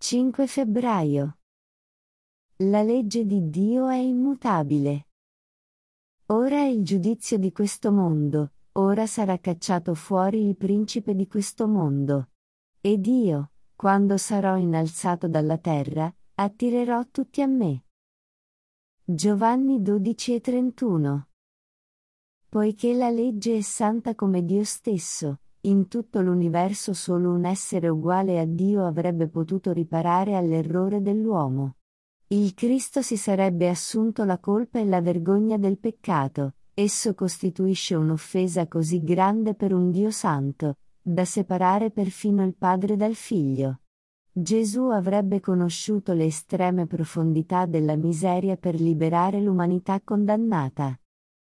5 febbraio. La legge di Dio è immutabile. Ora è il giudizio di questo mondo, ora sarà cacciato fuori il principe di questo mondo. Ed io, quando sarò innalzato dalla terra, attirerò tutti a me. Giovanni 12:31. Poiché la legge è santa come Dio stesso, in tutto l'universo solo un essere uguale a Dio avrebbe potuto riparare all'errore dell'uomo. Il Cristo si sarebbe assunto la colpa e la vergogna del peccato, esso costituisce un'offesa così grande per un Dio santo, da separare perfino il Padre dal Figlio. Gesù avrebbe conosciuto le estreme profondità della miseria per liberare l'umanità condannata.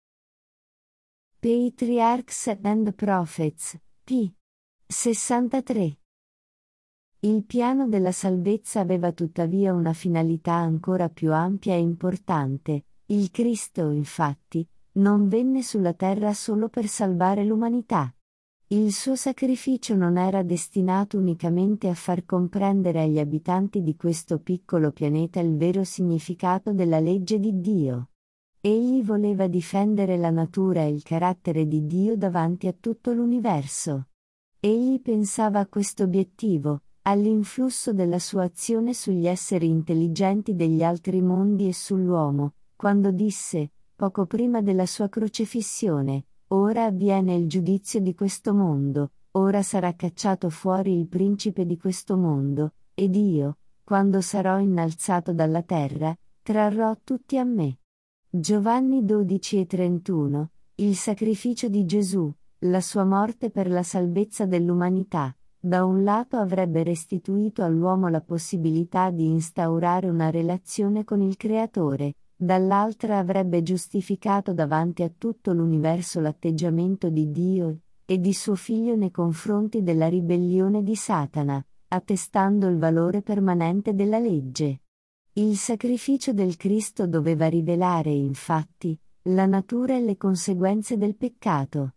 Patriarchs and Prophets, p. 63. Il piano della salvezza aveva tuttavia una finalità ancora più ampia e importante. Il Cristo, infatti, non venne sulla terra solo per salvare l'umanità. Il suo sacrificio non era destinato unicamente a far comprendere agli abitanti di questo piccolo pianeta il vero significato della legge di Dio. Egli voleva difendere la natura e il carattere di Dio davanti a tutto l'universo. Egli pensava a questo obiettivo, all'influsso della sua azione sugli esseri intelligenti degli altri mondi e sull'uomo, quando disse, poco prima della sua crocefissione, ora avviene il giudizio di questo mondo, ora sarà cacciato fuori il principe di questo mondo, ed io, quando sarò innalzato dalla terra, trarrò tutti a me. Giovanni 12:31, il sacrificio di Gesù, la sua morte per la salvezza dell'umanità, da un lato avrebbe restituito all'uomo la possibilità di instaurare una relazione con il Creatore, dall'altra avrebbe giustificato davanti a tutto l'universo l'atteggiamento di Dio e di suo Figlio nei confronti della ribellione di Satana, attestando il valore permanente della legge. Il sacrificio del Cristo doveva rivelare, infatti, la natura e le conseguenze del peccato.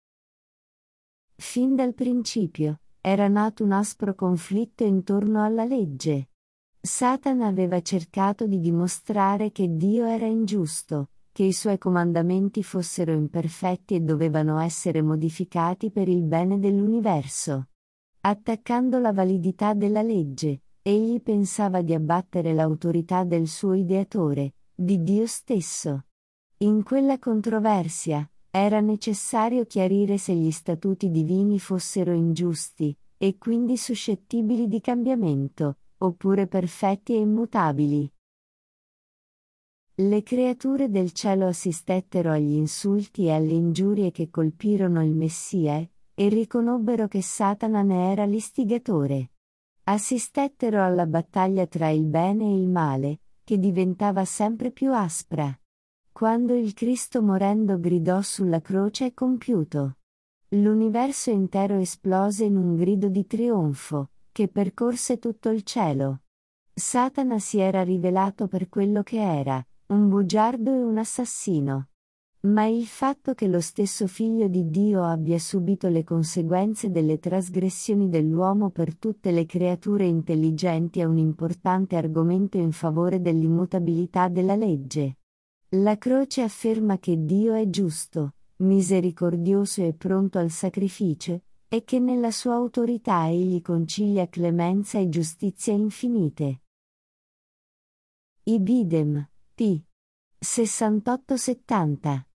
Fin dal principio, era nato un aspro conflitto intorno alla legge. Satana aveva cercato di dimostrare che Dio era ingiusto, che i suoi comandamenti fossero imperfetti e dovevano essere modificati per il bene dell'universo. Attaccando la validità della legge, egli pensava di abbattere l'autorità del suo ideatore, di Dio stesso. In quella controversia, era necessario chiarire se gli statuti divini fossero ingiusti, e quindi suscettibili di cambiamento, oppure perfetti e immutabili. Le creature del cielo assistettero agli insulti e alle ingiurie che colpirono il Messia e riconobbero che Satana ne era l'istigatore. Assistettero alla battaglia tra il bene e il male, che diventava sempre più aspra. Quando il Cristo morendo gridò sulla croce è compiuto. L'universo intero esplose in un grido di trionfo, che percorse tutto il cielo. Satana si era rivelato per quello che era, un bugiardo e un assassino. Ma il fatto che lo stesso Figlio di Dio abbia subito le conseguenze delle trasgressioni dell'uomo per tutte le creature intelligenti è un importante argomento in favore dell'immutabilità della legge. La croce afferma che Dio è giusto, misericordioso e pronto al sacrificio, e che nella sua autorità egli concilia clemenza e giustizia infinite. Ibidem, p. 68-70.